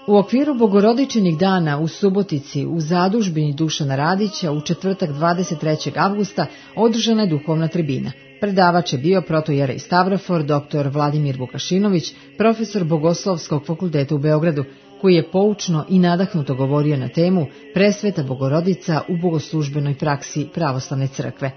U okviru Bogorodičinih dana u Subotici u zadužbini Dušana Radića u četvrtak 23. avgusta održana je duhovna tribina. Predavač je bio protojerej Stavrofor dr. Vladimir Vukašinović, profesor Bogoslovskog fakulteta u Beogradu, koji je poučno i nadahnuto govorio na temu Presveta Bogorodica u bogoslužbenoj praksi Pravoslavne crkve.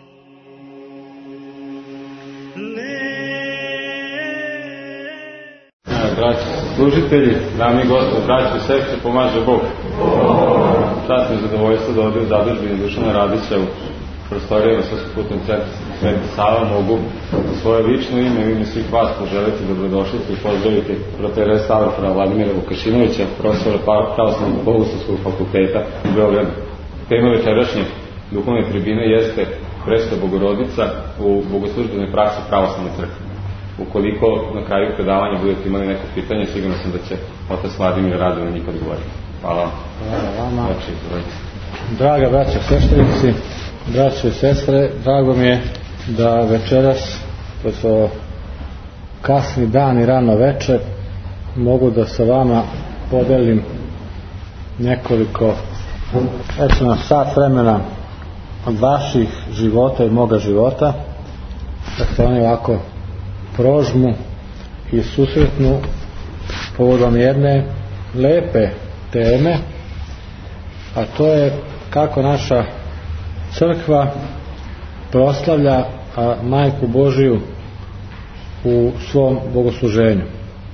Braći služitelji, dame i gospodo, braći i sestre, pomaže Bog. Čast mi zadovoljstvo da ovdje u zadužbini Dušana Radića u prostorijama Srpskog putem Sveti Sava mogu u svoje lično ime i ime svih vas poželiti dobrodošlicu i pozdraviti protojereja Stavropora Vladimira Vukašinovića, profesora Pravoslavnog bogoslovskog fakulteta u Beogradu. Tema večerašnje duhovne tribine jeste Presveta Bogorodica u bogoslužbenoj praksi Pravoslavne crkve. Ukoliko na kraju predavanja budete imali neko pitanje, sigurno sam da će otac Vladimir rado na njih odgovoriti. Hvala. Hvala vama. Draga braća sveštenici, braće i sestre, drago mi je da večeras, to kasni dan i rano večer, mogu da sa vama podelim nekoliko, recimo sat vremena od vaših života i moga života, da se oni ovako prožmu i susretnu povodom jedne lepe teme, a to je kako naša crkva proslavlja Majku Božiju u svom bogosluženju.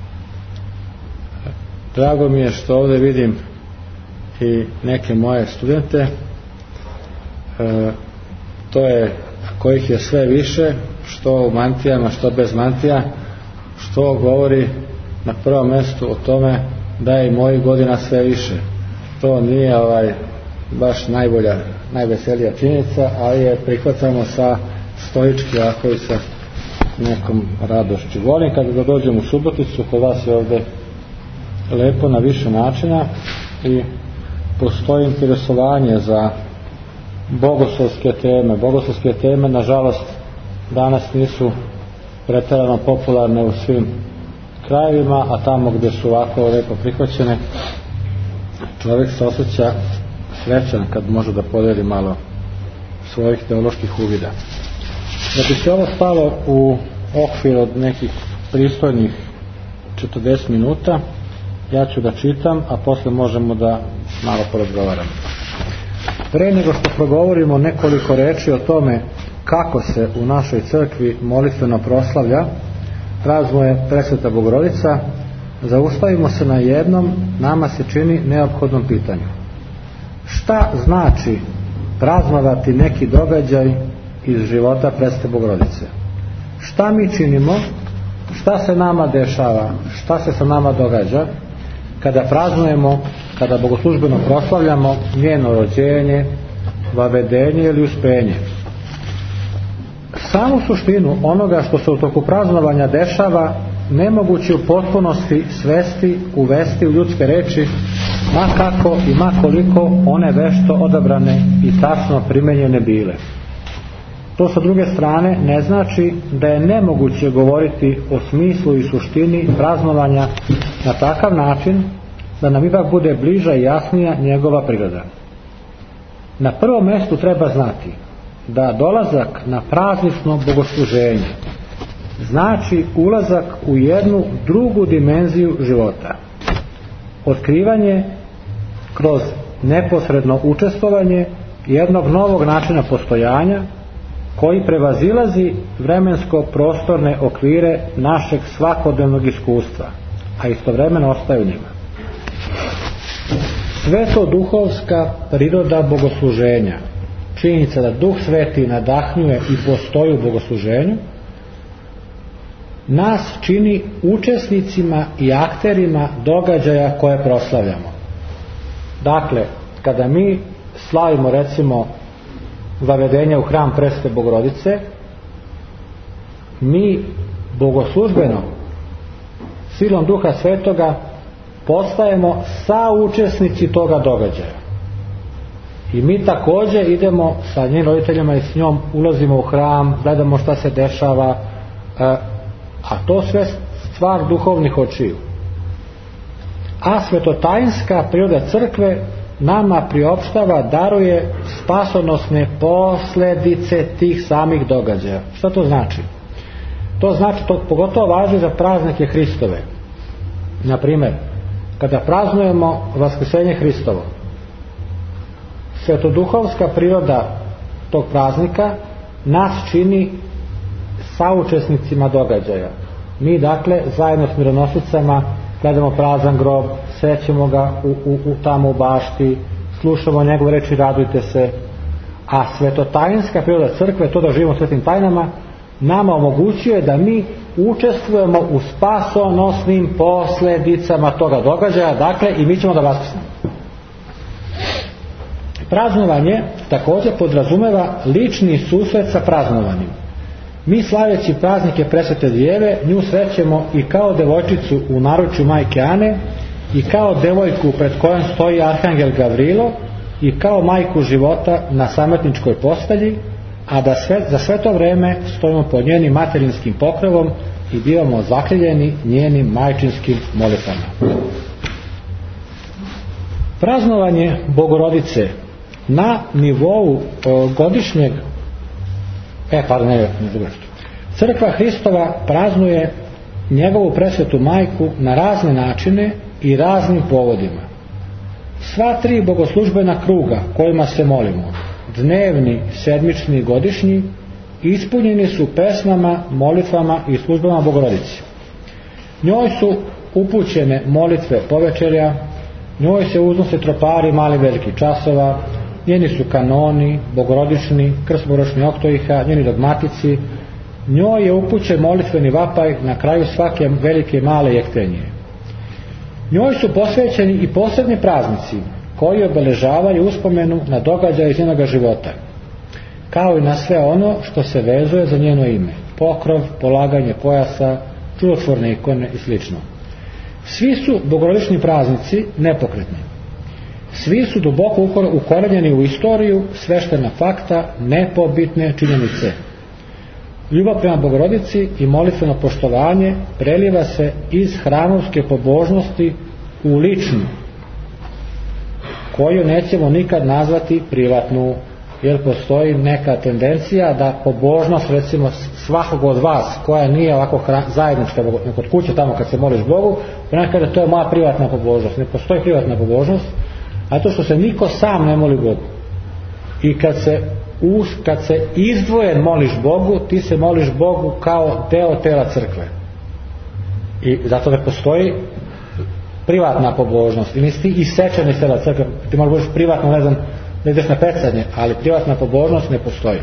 Drago mi je što ovdje vidim i neke moje studente, to je kojih je sve više, što u mantijama, što bez mantija, što govori na prvom mjestu o tome da je i mojih godina sve više. To nije baš najveselija činjenica, ali je prihvatamo sa stoički, ako i sa nekom radošću. Volim kada dođem u Suboticu, kod vas je ovdje lepo na više načina i postoji interesovanje za bogoslovske teme. Bogoslovske teme, nažalost, danas nisu pretjerano popularne u svim krajevima, a tamo gdje su ovako lepo prihvaćene, čovjek se osjeća srećan kad može da podeli malo svojih teoloških uvida. Da bi se ovo stalo u okvir od nekih pristojnih 40 minuta, ja ću da čitam, a posle možemo da malo porazgovaramo. Pre nego što progovorimo nekoliko reči o tome kako se u našoj crkvi molitveno proslavlja praznoje Presveta Bogorodica, zaustavimo se na jednom, nama se čini neophodnom pitanju. Šta znači praznovati neki događaj iz života Presvete Bogorodice? Šta mi činimo, šta se nama dešava, šta se sa nama događa kada praznujemo, kada bogoslužbeno proslavljamo njeno rođenje, vavedenje ili uspenje? Samu suštinu onoga što se u toku praznovanja dešava nemoguće u potpunosti uvesti u ljudske reči, ma kako i ma koliko one vešto odabrane i tačno primenjene bile. To sa druge strane ne znači da je nemoguće govoriti o smislu i suštini praznovanja na takav način da nam ipak bude bliža i jasnija njegova priroda. Na prvom mjestu treba znati da dolazak na praznično bogosluženje znači ulazak u jednu drugu dimenziju života. Otkrivanje kroz neposredno učestvovanje jednog novog načina postojanja koji prevazilazi vremensko-prostorne okvire našeg svakodnevnog iskustva, a istovremeno ostaje u njima. Sveto-duhovska priroda bogosluženja, činjenica da Duh Sveti nadahnjuje i postoji u bogosluženju, nas čini učesnicima i akterima događaja koje proslavljamo. Dakle, kada mi slavimo recimo vavedenje u hram Presvete Bogorodice, mi bogoslužbeno silom Duha Svetoga postajemo saučesnici toga događaja. I mi također idemo sa njenim roditeljima i s njom ulazimo u hram, gledamo šta se dešava, a to sve stvar duhovnih očiju. a svetotajinska priroda crkve nama priopštava, daruje spasonosne posljedice tih samih događaja. Što to znači? To znači, to pogotovo važi za praznike Hristove. Na primjer, kada praznujemo Vaskrsenje Hristovo, svetoduhovska priroda tog praznika nas čini saučesnicima događaja. Mi dakle zajedno s mironosicama gledamo prazan grob, srećemo ga tamo u bašti, slušamo njegove reči, radujte se. A svetotajinska priroda crkve, to da živimo svetim tajnama, nama omogućuje da mi učestvujemo u spasonosnim posljedicama toga događaja, dakle i mi ćemo da vaskrsnemo. Praznovanje također podrazumeva lični susret sa praznovanjem. Mi slaveći praznike Presvete Djeve nju srećemo i kao devojčicu u naručju majke Ane, i kao devojku pred kojom stoji arhangel Gavrilo, i kao majku života na samrtničkoj postelji, a da za sve to vreme stojimo pod njenim materinskim pokrovom i bivamo zakriljeni njenim majčinskim molitvama. Praznovanje Bogorodice na nivou godišnjeg Crkva Hristova praznuje njegovu presvetu majku na razne načine i raznim povodima. Sva tri bogoslužbena kruga kojima se molimo, dnevni, sedmični i godišnji, ispunjeni su pesmama, molitvama i službama Bogorodici. Njoj su upućene molitve povečerja, njoj se uznose tropari malih velikih časova, njeni su kanoni, bogorodični, krst bogorodični oktojiha, njeni dogmatici, njoj je upućen molitveni vapaj na kraju svake velike i male jektenje. Njoj su posvećeni i posebni praznici koji obeležavaju uspomenu na događaje iz njenoga života, kao i na sve ono što se vezuje za njeno ime, pokrov, polaganje pojasa, čudotvorne ikone i sl. Svi su bogorodični praznici nepokretni. Svi su duboko ukorenjeni u istoriju, sveštena fakta, nepobitne činjenice. Ljubav prema Bogorodici i molitveno poštovanje preliva se iz hramovske pobožnosti u ličnu, koju nećemo nikad nazvati privatnu, jer postoji neka tendencija da pobožnost, recimo svakog od vas koja nije ovako zajednička, kod kuće tamo kad se moliš Bogu, ponekad da to je moja privatna pobožnost. Ne postoji privatna pobožnost, a to što se niko sam ne moli Bogu. I kad se izdvojen moliš Bogu, ti se moliš Bogu kao deo tela crkve. I zato ne postoji privatna pobožnost. I nisi ti isečen iz tela crkve. Ti možeš božiš privatno, ne znam, da ideš na pecanje, ali privatna pobožnost ne postoji.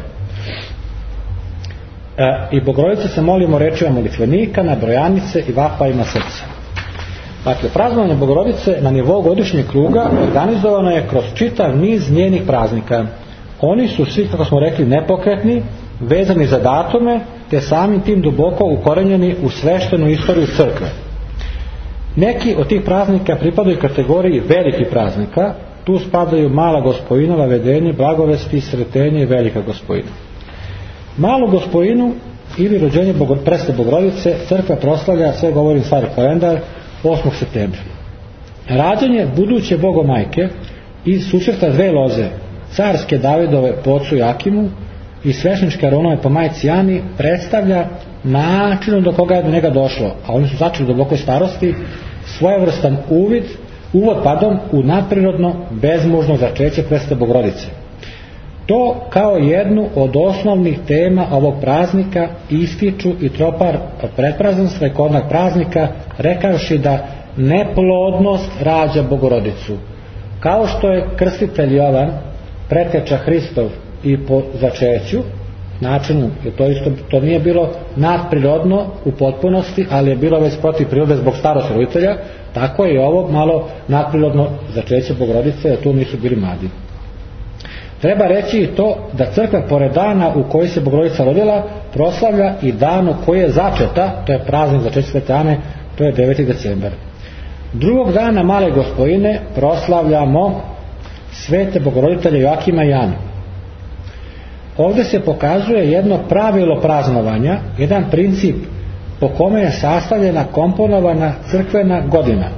I Bogorodice se molimo rečima molitvenika, na brojanice i vapajima srca. Dakle, praznovanje Bogorodice na nivou godišnjeg kruga organizovano je kroz čitav niz njenih praznika. Oni su svi, kako smo rekli, nepokretni, vezani za datume, te samim tim duboko ukorenjeni u sveštenu istoriju crkve. Neki od tih praznika pripadaju kategoriji velikih praznika. Tu spadaju Mala Gospojinova, Vedenje, Blagovesti, Sretenje i Velika Gospojina. Malu Gospojinu ili rođenje Presvete Bogorodice crkva proslavlja, sve govorim stari kalendar, 8. septembra. Rađanje buduće Bogomajke iz susreta dve loze, carske Davidove po ocu Jakimu i svešteničke Aronove po majci Ani, predstavlja načinom do koga je do njega došlo, a oni su začeli u dubokoj starosti, svojevrstan uvod u nadprirodno bezmužno začeće Presvete Bogorodice. To kao jednu od osnovnih tema ovog praznika ističu i tropar pretpraznenstva i kodnog praznika, rekavši da neplodnost rađa Bogorodicu. Kao što je krstitelj Jovan preteča Hristov i po začeću načinu, to nije bilo nadprirodno u potpunosti, ali je bilo već protiv prirode zbog starosti roditelja, tako je i ovo malo nadprirodno začeće Bogorodice, da tu nisu bili mladi. Treba reći i to da crkva pored dana u koji se Bogorodica rodila proslavlja i dan u koji je začeta, to je praznik začeća Svete Ane, to je 9. decembar. Drugog dana Male Gospojine proslavljamo svete Bogoroditelje Joakima i Anu. Ovdje se pokazuje jedno pravilo praznovanja, jedan princip po kome je sastavljena komponovana crkvena godina,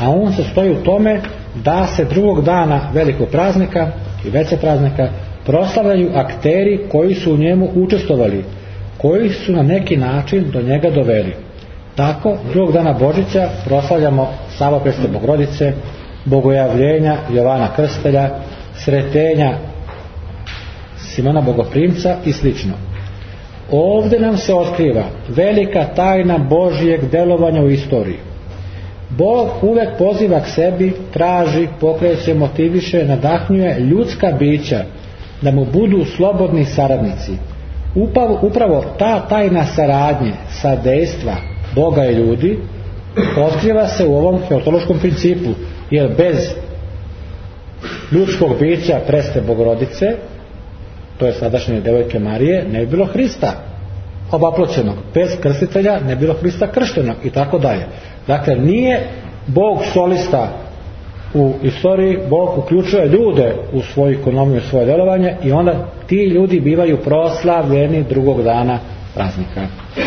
a on se stoji u tome da se drugog dana velikog praznika i veće praznika proslavljaju akteri koji su u njemu učestvovali, koji su na neki način do njega doveli. Tako, drugog dana Božića proslavljamo Savo Presvete Bogorodice, bogojavljenja Jovana Krstelja, sretenja Simona Bogoprimca i slično. Ovdje nam se otkriva velika tajna Božjeg delovanja u istoriji. Bog uvek poziva k sebi, traži, pokreće, motiviše, nadahnjuje ljudska bića da mu budu slobodni saradnici. Upravo ta tajna saradnje, sadejstva Boga i ljudi otkriva se u ovom heotološkom principu, jer bez ljudskog bića Presvete Bogorodice, to je sadašnje devojke Marije, ne bi bilo Hrista obaploćenog, bez krstitelja ne bi bilo Hrista krštenog i tako dalje. Dakle, nije Bog solista u istoriji, Bog uključuje ljude u svoju ekonomiju, u svoje djelovanje i onda ti ljudi bivaju proslavljeni drugog dana praznika.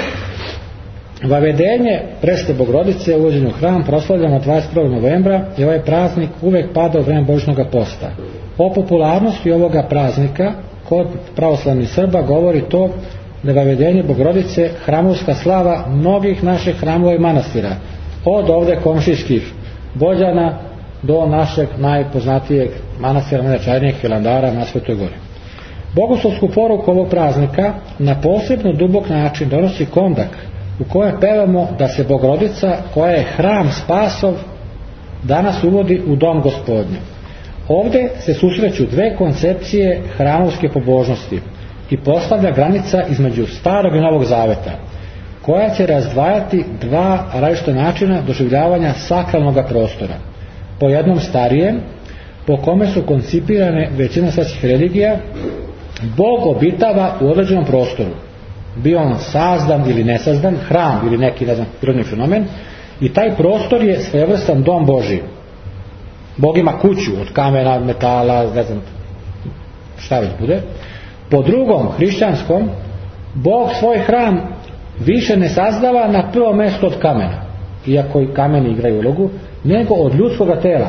Vavedenje Presvete Bogorodice u uvođenju u hram proslavljamo 21. novembra i ovaj praznik uvek pada u vreme Božićnog posta. O popularnosti ovoga praznika kod pravoslavnih Srba govori to da je vavedenje Bogorodice hramovska slava mnogih naših hramova i manastira, od ovdje komšijskih Bođana do našeg najpoznatijeg manastira najznačajnijeg Hilandara na Svetoj Gori. Bogoslovsku poruku ovog praznika na posebno dubok način donosi kondak u kojem pevamo da se Bogorodica, koja je hram spasov, danas uvodi u dom Gospodnje. Ovdje se susreću dve koncepcije hramovske pobožnosti i postavlja granica između Starog i Novog Zaveta, koja će razdvajati dva različita načina doživljavanja sakralnog prostora. Po jednom starijem, po kome su koncipirane većina svetskih religija, Bog obitava u određenom prostoru, bio on sazdan ili nesazdan, hram ili neki prirodni fenomen, i taj prostor je svojevrstan dom Božji. Bog ima kuću od kamena, metala, ne znam šta već bude. Po drugom, hrišćanskom, Bog svoj hram više ne sazdava na prvo mjesto od kamena, iako i kameni igraju ulogu, nego od ljudskoga tela.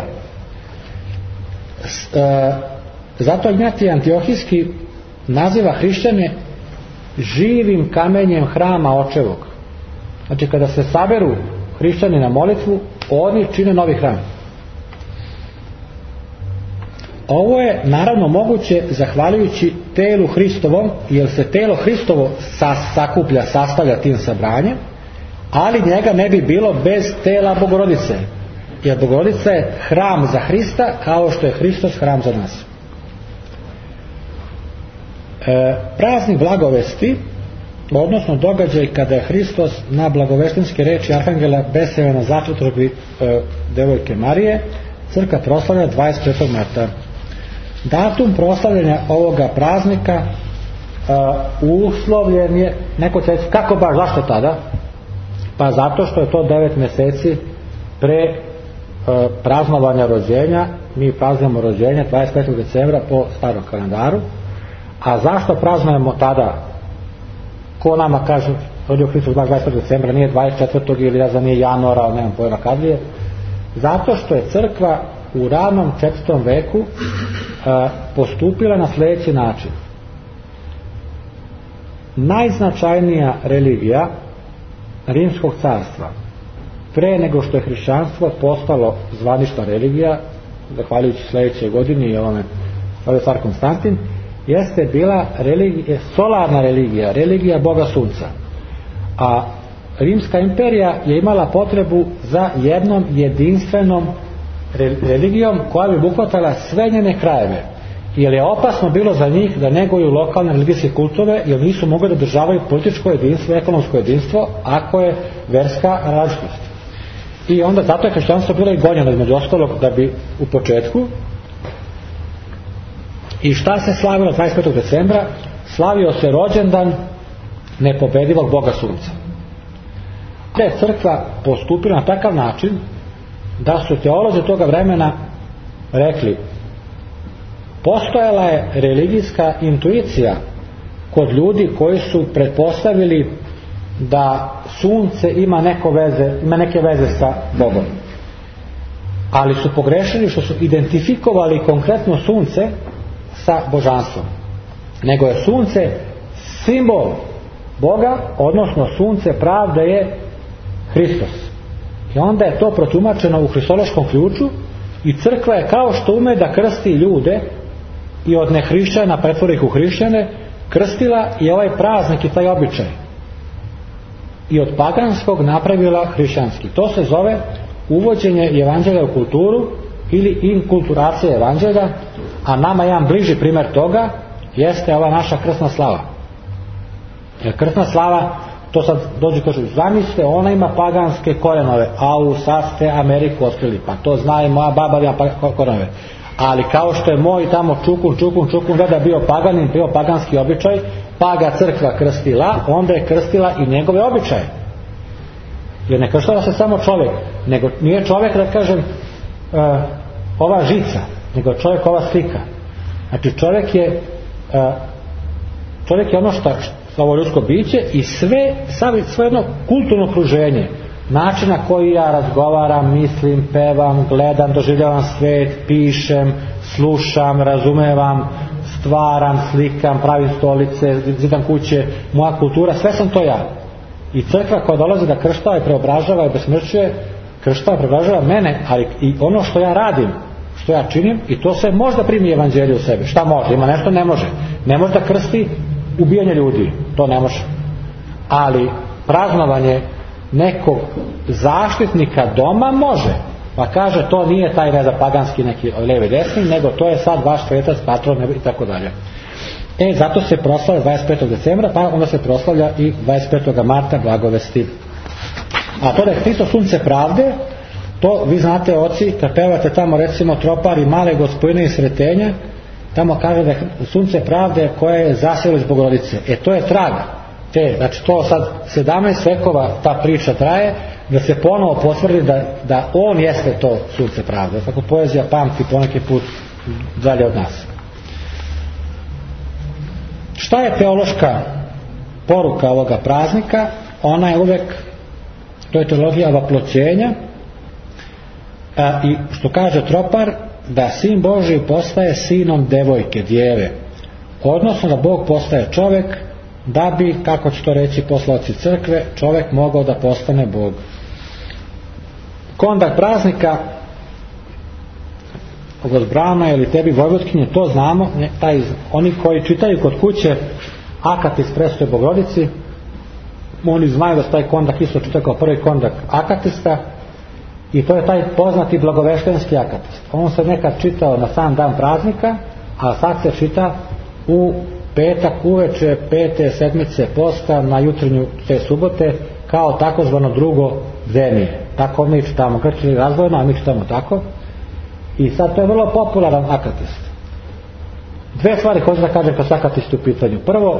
Zato Ignatije Antiohijski naziva hrišćane živim kamenjem hrama očevog. Znači, kada se saberu hrišćani na molitvu, oni čine novi hram. Ovo je naravno moguće zahvaljujući telu Hristovom, jer se telo Hristovo sakuplja, sastavlja tim sabranjem, ali njega ne bi bilo bez tela Bogorodice, jer Bogorodica je hram za Hrista kao što je Hristos hram za nas. Praznik blagovesti, odnosno događaj kada je Hristos na blagoveštenske reči Arhangela beseo na začetvrtbi devojke Marije, crkva proslavlja 25. marta. Datum proslavljanja ovoga praznika uslovljen je, neko će reći, kako baš, zašto tada? Pa zato što je to 9 mjeseci pre praznovanja rođenja. Mi praznujemo rođenje 25. decembra po starom kalendaru. A zašto praznujemo tada? Ko nama kaže rodio Hristos baš 25. decembra, nije 24. ili ja znam nije januara, nemam pojma kad je. Zato što je crkva u ranom 4. veku postupila na sljedeći način. Najznačajnija religija Rimskog carstva, pre nego što je hrišćanstvo postalo zvanična religija, zahvaljujući sljedećoj godini i ovome car Konstantin, jeste bila solarna religija, religija Boga Sunca. A Rimska imperija je imala potrebu za jednom jedinstvenom religijom koja bi obuhvatala sve njene krajeve, jer je opasno bilo za njih da neguju lokalne religijske kultove, jer nisu mogli da održavaju političko jedinstvo, ekonomsko jedinstvo ako je verska različitost. I onda zato je hrišćanstvo bilo i gonjeno između ostalog da bi u početku. I šta se slavilo 25. decembra? Slavio se rođendan nepobedivog Boga Sunca. Da je crkva postupila na takav način da su teolozi toga vremena rekli, postojala je religijska intuicija kod ljudi koji su pretpostavili da sunce ima neke veze sa Bogom. ali su pogrešili što su identifikovali konkretno sunce sa božanstvom. Nego je sunce simbol Boga, odnosno sunce pravde je Hristos. I onda je to protumačeno u hristološkom ključu i crkva je kao što ume da krsti ljude i od nehrišćana pretvori ih u hrišćane, krstila i ovaj praznik i taj običaj. I od paganskog napravila hrišćanski. To se zove uvođenje evanđelja u kulturu ili inkulturacija evanđelja, a nama jedan bliži primjer toga jeste ova naša krsna slava. Jer krsna slava, to sad dođe kažu, zamislite, ona ima paganske korenove, sad ste Ameriku otkrili, pa to zna i moja baba ima korenove. Ali kao što je moj tamo čukun veda bio paganin, bio paganski običaj, pa ga crkva krstila, onda je krstila i njegove običaje. Jer ne krštava se samo čovjek, nego nije čovjek, da kažem, ova žica, nego čovjek ova slika. Znači čovjek je ono što ovo ljudsko biće i sve jedno kulturno okruženje, način na koji ja razgovaram, mislim, pevam, gledam, doživljavam svet, pišem, slušam, razumevam, stvaram, slikam, pravim stolice, zidam kuće, moja kultura, sve sam to ja. I crkva koja dolazi da krštava i preobražava i besmrćuje, krštava i preobražava mene, ali i ono što ja radim, što ja činim, i to sve možda primi evanđelje u sebe. Šta može? Ima nešto ne može. Ne može da krsti ubijanje ljudi, to ne može. Ali praznovanje nekog zaštitnika doma može. Pa kaže, to nije taj paganski neki levi desni, nego to je sad vaš svetac, patron i tako dalje. Zato se proslavlja 25. decembra, pa onda se proslavlja i 25. marta Blagovesti. A to da je Hristo sunce pravde, to vi znate, oci, kad pevate tamo recimo Tropari male gospodine i sretenja, tamo kaže da je sunce pravde koje je zaselo iz Bogorodice. To je trag. Znači to sad 17 vekova ta priča traje, da se ponovo potvrdi da on jeste to sunce pravde. Tako poezija pamti poneki put dalje od nas. Šta je teološka poruka ovoga praznika? Ona je uvek, to je teologija vaploćenja, i što kaže Tropar, da sin Božji postaje sinom devojke, djeve, odnosno da Bog postaje čovjek da bi, kako će to reći poslaoci crkve, čovjek mogao da postane Bog. Kondak praznika od Brana ili tebi Vojvodkinje, to znamo, oni koji čitaju kod kuće Akatis Prestoj Bogorodici, oni znaju da se taj kondak isto čita kao prvi kondak Akatista, i to je taj poznati blagoveštenski akatist. On se nekad čitao na sam dan praznika, a sad se čita u petak uveče 5. sedmice posta na jutrenju te subote kao takozvano drugo bdenije. Tako mi čitamo, krčili razvojno, a mi čitamo tako. I sad to je vrlo popularan akatist. Dve stvari hoću da kažem kad su akatisti u pitanju. Prvo,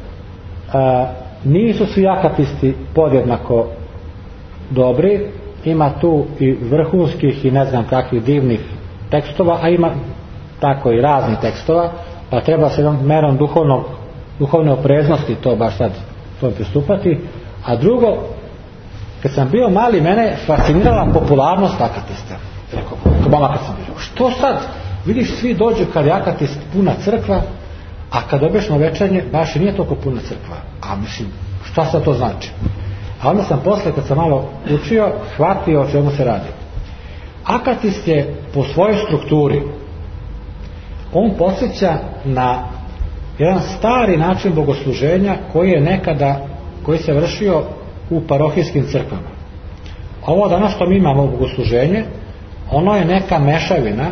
nisu svi akatisti podjednako dobri, ima tu i vrhunskih i ne znam kakvih divnih tekstova, a ima tako i raznih tekstova, pa treba se jednom merom duhovne opreznosti to baš sad to pristupati. A drugo, kad sam bio mali, mene fascinirala popularnost akatista. Rekao, kad sam bio, što sad? Vidiš, svi dođu kad je akatist puna crkva, a kad dobiješ na večernje, baš i nije toliko puna crkva. A mislim, šta sad to znači? A onda sam posle, kad sam malo učio, shvatio o čemu se radi. Akatist je po svojoj strukturi, on podsjeća na jedan stari način bogosluženja koji se vršio u parohijskim crkvama. Ovo danas što mi imamo bogosluženje, ono je neka mešavina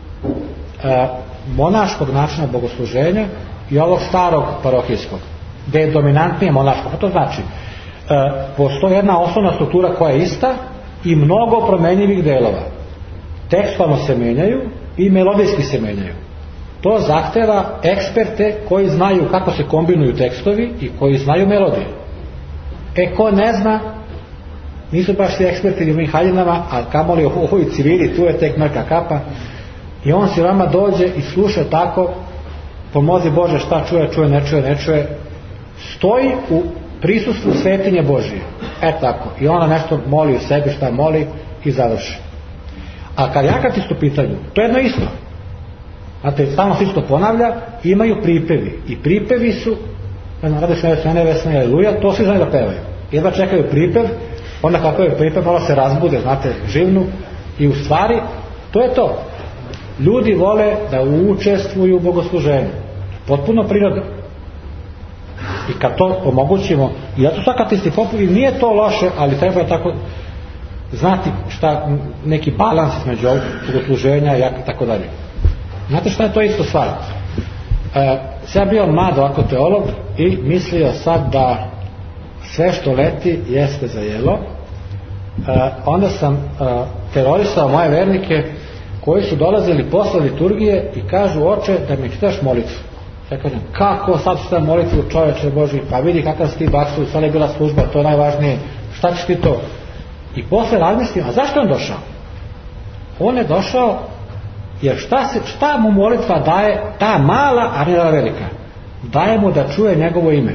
monaškog načina bogosluženja i ovog starog parohijskog, gdje je dominantnije monaško. To znači, postoji jedna osnovna struktura koja je ista i mnogo promenjivih delova. Tekstovno se menjaju i melodijski se menjaju. To zahteva eksperte koji znaju kako se kombinuju tekstovi i koji znaju melodije. Ko ne zna, nisu baš svi eksperti u Mihaljinama, a kamoli u ovoj civili, tu je tek mrka kapa, i on si vama dođe i sluša tako, pomozi Bože, šta čuje, ne čuje, stoji u prisustvu svetinje Božije. Tako. I ona nešto moli u sebi, šta moli, i završi. A kad je akatist u pitanju, to je jedno isto. Znate, stalno se isto ponavlja, imaju pripevi. I pripevi su, radi sve vesne, aleluja, to svi znaju da pevaju. Jedva čekaju pripev, onda kako je pripev, malo se razbude, znate, živnu. I u stvari, to je to. Ljudi vole da učestvuju u bogosluženju. Potpuno prirodno. I kad to omogućimo, i zato su akatisti popularni, nije to loše, ali treba tako znati šta, neki balans između ovog bogosluženja i tako dalje. Znate šta je to isto stvar? Sam bio mlad ovako teolog i mislio sad da sve što leti jeste za jelo. Onda sam terorisao moje vernike koji su dolazili posle liturgije i kažu: oče, da mi čitaš molitvu. Ja kažem: kako sad čitam molitvu, čoveče Boži, pa vidi kakav si ti baksu, sad je bila služba, to je najvažnije, šta ćeš ti to? I posle razmislim, a zašto je on došao? On je došao jer šta mu molitva daje, ta mala, a ne ta velika? Daje mu da čuje njegovo ime.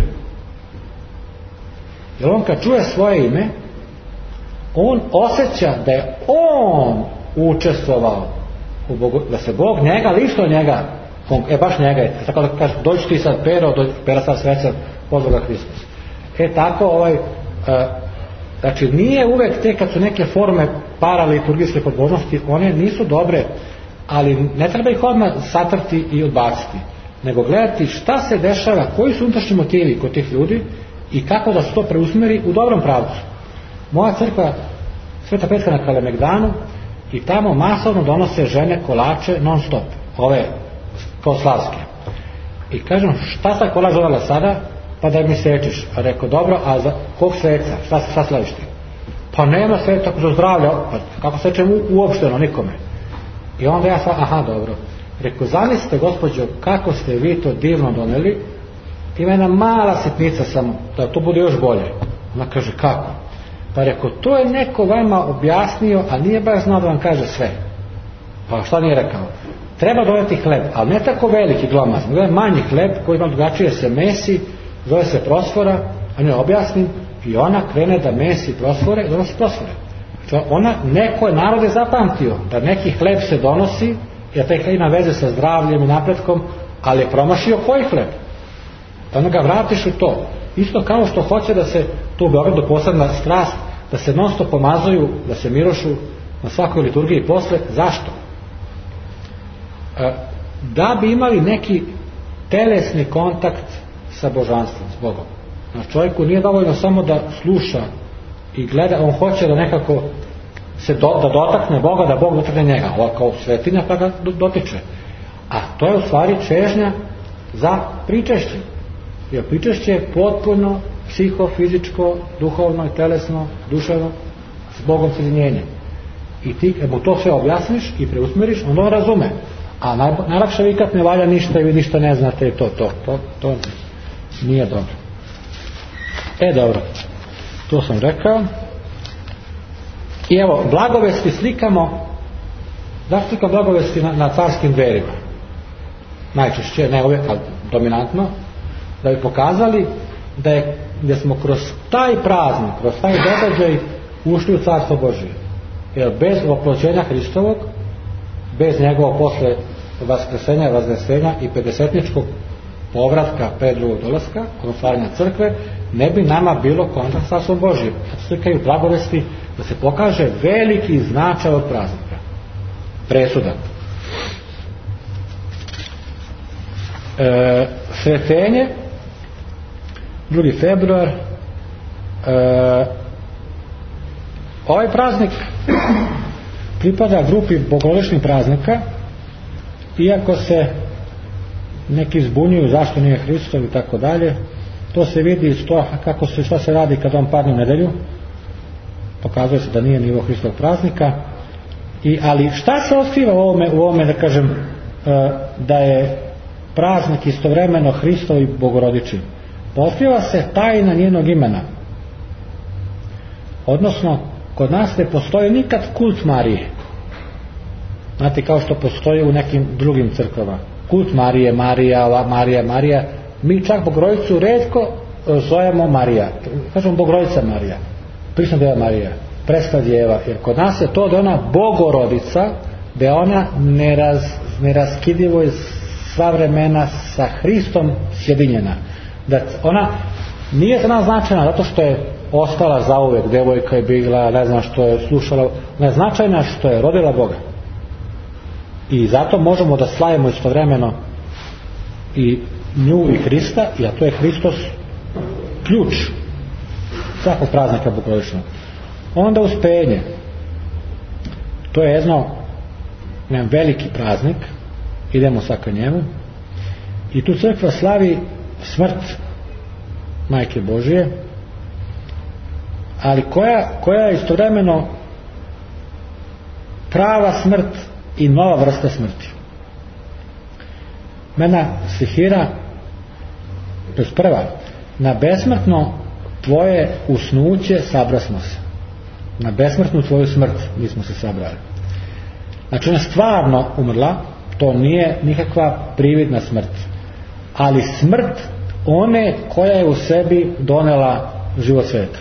Jer on kad čuje svoje ime, on osjeća da je on učestvovao u Bogu, da se Bog njega, lično njega, baš njega je, tako da kaže: dođi ti sad Pero, Pera sad sveca, pozvao ga Hristos. Tako znači nije uvek te kad su neke forme paraliturgijske pobožnosti, one nisu dobre, ali ne treba ih odmah satrti i odbaciti, nego gledati šta se dešava, koji su unutrašnji motivi kod tih ljudi i kako da se to preusmeri u dobrom pravcu. Moja crkva Sveta Petka na Kalemegdanu, i tamo masovno donose žene kolače non stop, ove kao slavske. I kažem: šta sad kolač dodala sada? Pa da mi sečiš. A rekao: dobro, a za kog sveca? Šta slaviš ti? Pa nema sveca za zdravlja. Pa kako sečem uopšteno nikome? I onda ja sam: aha, dobro. Rekao: zamislite, gospođo, kako ste vi to divno doneli, ima jedna mala sitnica samo, da to bude još bolje. Ona kaže: kako? Pa rekao: to je neko vama objasnio, a nije baš znao da vam kaže sve. Pa šta nije rekao? Treba doneti hleb, ali ne tako veliki, glomazan, nego manji hleb koji vam drugačije se mesi, zove se prosfora, a ne objasnim, i ona krene da mesi prosfore i donosi prosfore. Ona, neko je narod je zapamtio da neki hleb se donosi, jer taj hleb ima veze sa zdravljem i napretkom, ali je promašio koji hleb? Onda ga vratiš u to. Isto kao što hoće da se tu u Beogradu posebna strast, da se non stop pomazuju, da se mirošu na svakoj liturgiji posle. Zašto? Da bi imali neki telesni kontakt sa božanstvom, s Bogom. Znači, čovjeku nije dovoljno samo da sluša i gleda, on hoće da nekako se da dotakne Boga, da Bog dotakne njega, ovo kao svetinja pa ga dotiče. A to je u stvari čežnja za pričešće. Jer pričešće je potpuno psihofizičko, duhovno i telesno, duševno, s Bogom sjedinjenje. I ti, mu to sve objasniš i preusmeriš, onda on razume. A najlakše vikat ne valja ništa i vi ništa ne znate, to nije dobro. Dobro, to sam rekao. I evo, blagovesti slikamo. Zašto slikamo blagovesti na carskim dverima? Najčešće, ne uvijek, ali dominantno, da bi pokazali da smo kroz taj praznik, kroz taj događaj ušli u Carstvo Božije. Jer bez oplođenja Hristovog, bez njegovog posle vaskrsenja, vaznesenja i pedesetničkog povratka pre drugog dolaska, od otvaranja crkve, ne bi nama bilo kontakt s Carstvom Božijim. Slikaju blagovesti da se pokaže veliki značaj od praznika. Presudan. Sretenje, 2. februar. Ovaj praznik pripada grupi bogorodičnih praznika, iako se neki zbunjuju zašto nije Hristov i tako dalje. To se vidi iz toga šta se radi kad on padne u nedelju. Pokazuje se da nije nivo Hristovog praznika. Ali šta se otkriva u ovome, da kažem, da je praznik istovremeno Hristov i bogorodičin? Otkriva se tajna njenog imena. Odnosno, kod nas ne postoji nikad kult Marije. Znate, kao što postoji u nekim drugim crkvama. Kult Marije, Marija. Mi čak Bogorodicu retko zovemo Marija. Kažemo Bogorodica Marija. Prisna Deva Marija. presvetla djeva, jer kod nas je to da je ona Bogorodica, da je ona neraskidivo iz sva vremena sa Hristom sjedinjena, da ona nije za nas značajna zato što je ostala zauvek, devojka je bila, ne znam što je slušala, ne, značajna što je rodila Boga. I zato možemo da slavimo istovremeno i nju i Hrista, a to je Hristos ključ svakog praznika bogorodičnog. Onda uspenje, to je jedan veliki praznik, idemo sad ka njemu, i tu crkva slavi smrt Majke Božije, ali koja je istovremeno prava smrt i nova vrsta smrti. Mena stihira, to je prva, na besmrtno tvoje usnuće sabrasmo se. Na besmrtnu tvoju smrt mi smo se sabrali. Znači ona stvarno umrla, to nije nikakva prividna smrt, ali smrt one koja je u sebi donela život sveta.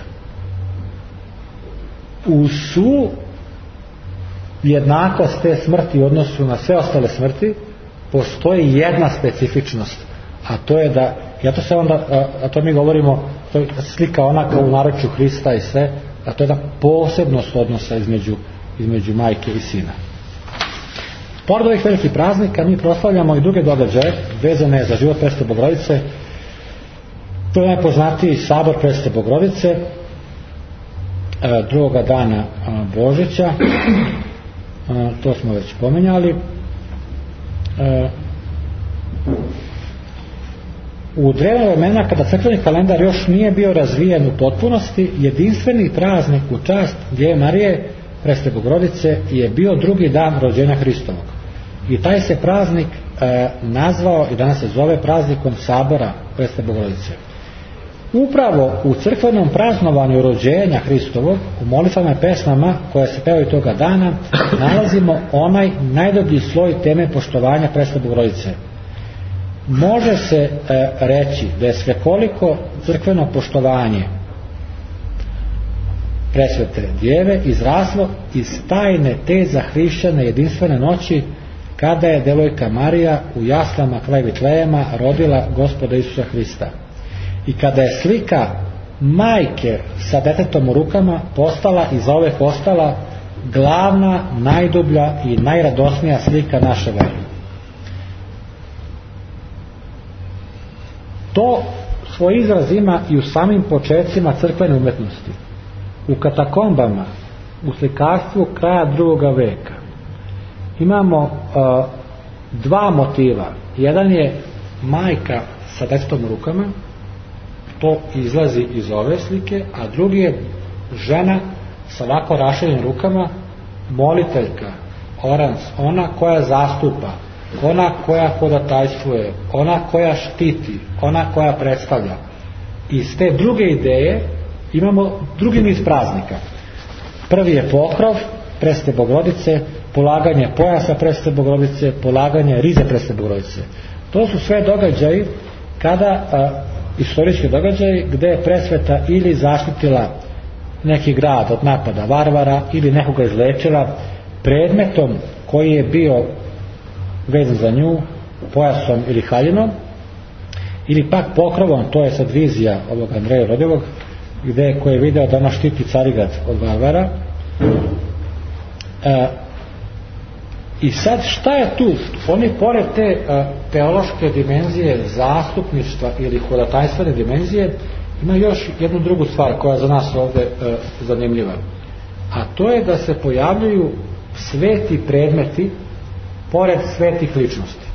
U svu jednakost te smrti u odnosu na sve ostale smrti postoji jedna specifičnost, a to je da, a to mi govorimo, to je slika onaka u naručju Hrista i sve, a to je da posebnost odnosa između majke i sina. Pored ovih velikih praznika mi proslavljamo i druge događaje vezane za život Presvete Bogorodice. To je najpoznatiji sabor Presvete Bogorodice drugoga dana Božića, to smo već pomenjali. U drevna vremena, kada crkveni kalendar još nije bio razvijen u potpunosti, jedinstveni praznik u čast Djeve Marije Presvete Bogorodice je bio drugi dan rođenja Hristovog. I taj se praznik nazvao i danas se zove praznikom sabora Presvete Bogorodice. Upravo u crkvenom praznovanju rođenja Hristovog, u molitvama i pesmama koje se pevaju toga dana, nalazimo onaj najdublji sloj teme poštovanja Presvete Bogorodice. Može se reći da je svekoliko crkveno poštovanje Presvete Djeve izraslo iz tajne te zahrišćene jedinstvene noći kada je devojka Marija u jaslama kraj Vitlejema rodila Gospoda Isusa Hrista. I kada je slika majke sa detetom u rukama postala i zauvek ostala glavna, najdublja i najradosnija slika naše vere. To svoj izraz ima i u samim početcima crkvene umetnosti. U katakombama, u slikarstvu kraja drugoga veka imamo dva motiva. Jedan je majka sa detetom u rukama, to izlazi iz ove slike, a drugi je žena sa ovako raširenim rukama, moliteljka, orans, ona koja zastupa, ona koja hodatajstvuje, ona koja štiti, ona koja predstavlja. Iz te druge ideje imamo drugi niz praznika. Prvi je pokrov Presvete Bogorodice, polaganje pojasa Presvete Bogorodice, polaganje rize Presvete Bogorodice. To su sve događaji kada istorijski događaj gde je Presveta ili zaštitila neki grad od napada varvara ili nekoga izlečila predmetom koji je bio vezan za nju, pojasom ili haljinom, ili pak pokrovom, to je sad vizija ovog Andreja Rodevog, gde koji je video da ona štiti Carigrad od varvara. I sad šta je tu? Oni pored te teološke dimenzije zastupništva ili hodatajstvene dimenzije ima još jednu drugu stvar koja je za nas ovdje zanimljiva, a to je da se pojavljuju sveti predmeti pored svetih ličnosti.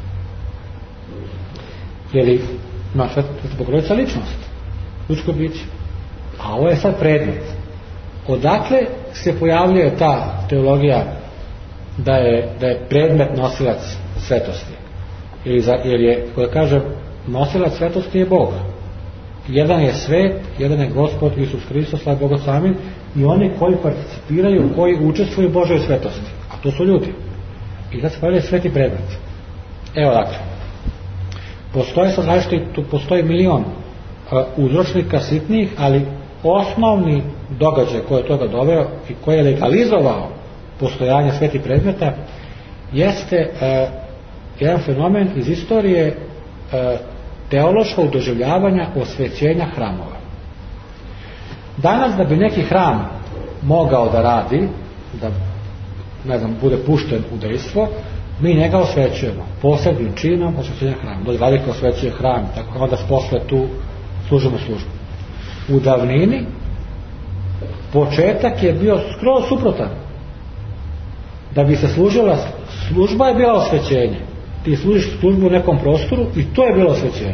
Jer ima Sveta Bogorodica ličnost, ljudsko biće, a ovo je sad predmet. Odakle se pojavljuje ta teologija da je predmet nosilac svetosti? Jer je, koja kaže, nosilac svetosti je Bog. Jedan je svet, jedan je Gospod Isus Hristos, slav Boga samim, i oni koji participiraju, koji učestvuju u Božoj svetosti, a to su ljudi. I da se pojavljaju sveti predmet. Evo dakle, postoje sad tu postoji milion uzročnika sitnih, ali osnovni događaj koji je toga doveo i koji je legalizovao postojanje svetih predmeta jeste jedan fenomen iz istorije teološkog doživljavanja osvećenja hramova. Danas da bi neki hram mogao da radi, da bude pušten u dejstvo, mi njega osvećujemo posebnim činom osvećenja hrama. Dođe vladika osvećuje hram, tako onda posle tu služimo službu. U davnini početak je bio skroz suprotan. Da bi se služila služba je bila osvećenje. Ti služiš službu u nekom prostoru i to je bilo osvećenje.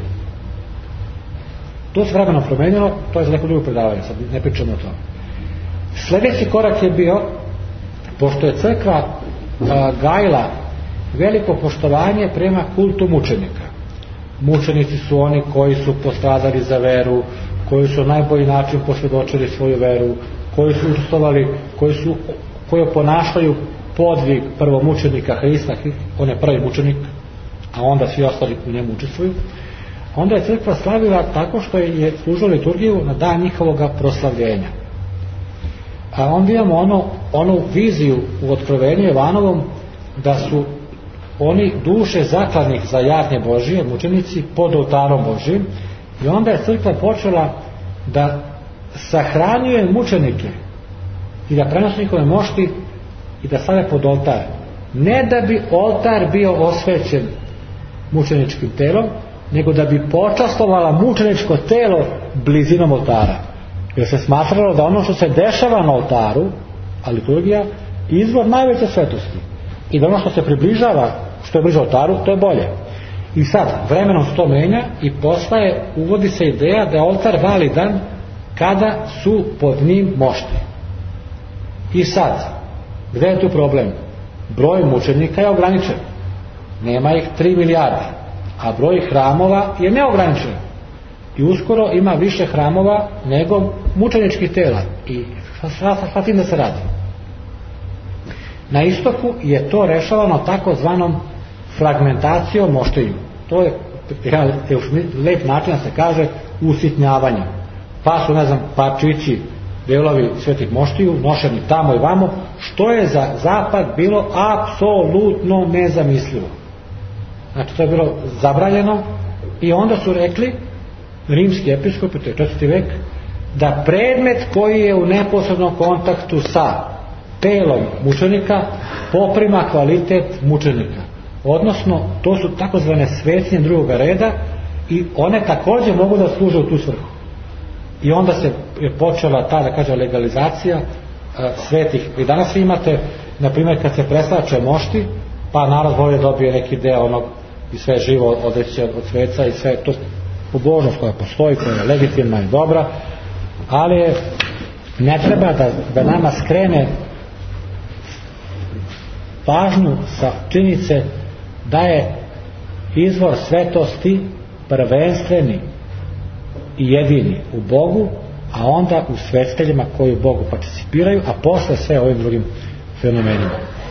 To se vremenom promenilo, to je za neko drugo predavanje, sad ne pričamo o tome. Sljedeći korak je bio, pošto je crkva gajila veliko poštovanje prema kultu mučenika. Mučenici su oni koji su postradali za veru, koji su na najbolji način posvjedočili svoju veru, koji su učestvovali, koji ponašaju podvig prvomučenika Hrista, on je prvi mučenik, a onda svi ostali u njemu učestvuju. Onda je crkva slavila tako što je služila liturgiju na dan njihovog proslavljenja. A onda imamo onu viziju u Otkrovenju Jovanovom da su oni duše zakladnih za jagnje Božije, mučenici, pod oltarom Božijim, i onda je crkva počela da sahranjuje mučenike i da prenosi njihove mošti i da stave pod oltar. Ne da bi oltar bio osvećen mučeničkim telom, nego da bi počastvovala mučeničko telo blizinom oltara. Jer se smatralo da ono što se dešava na oltaru, a liturgija, je izvor najveće svetosti. I da ono što se približava, što je bliže oltaru, to je bolje. I sad, vremenom se to menja i uvodi se ideja da je oltar validan kada su pod njim mošti. I sad, gde je tu problem? Broj mučenika je ograničen. Nema ih 3 milijarde, a broj hramova je neograničen. I uskoro ima više hramova nego mučeničkih tela. I šta tim da se radi? Na istoku je to rešavano takozvanom fragmentacijom moštiju. To je lep način da se kaže usitnjavanje. Pa su, parčići, delovi svetih moštiju nošeni tamo i vamo, što je za zapad bilo apsolutno nezamislivo. Znači to je bilo zabranjeno i onda su rekli rimski episkopi, to je 4. vek, da predmet koji je u neposrednom kontaktu sa telom mučenika poprima kvalitet mučenika. Odnosno, to su takozvane svetinje drugoga reda i one također mogu da služe u tu svrhu. I onda se je počela ta, da kažem, legalizacija svetih. I danas imate, na primjer, kad se preslače mošti, pa narod volje dobije neki deo onog i sve živo odreći od sveca i sve to pobožnost koja postoji, koja je legitimna i dobra, ali ne treba da nama skrene pažnju sa činjenice da je izvor svetosti prvenstveni i jedini u Bogu, a onda u svetiteljima koji u Bogu participiraju, a posle sve ovim drugim fenomenima.